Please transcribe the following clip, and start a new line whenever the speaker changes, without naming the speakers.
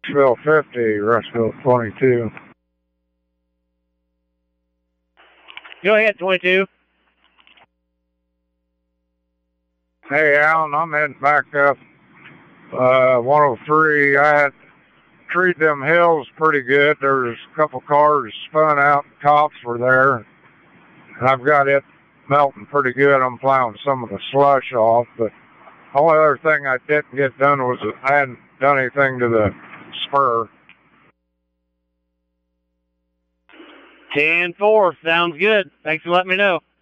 Rushville 50, Rushville 22.
Go ahead, 22.
Hey, Alan, I'm heading back up 103. I had treated them hills pretty good. There was a couple cars spun out, tops were there. And I've got it melting pretty good. I'm plowing some of the slush off, but the only other thing I didn't get done was I hadn't done anything to the spur.
10-4. Sounds good. Thanks for letting me know.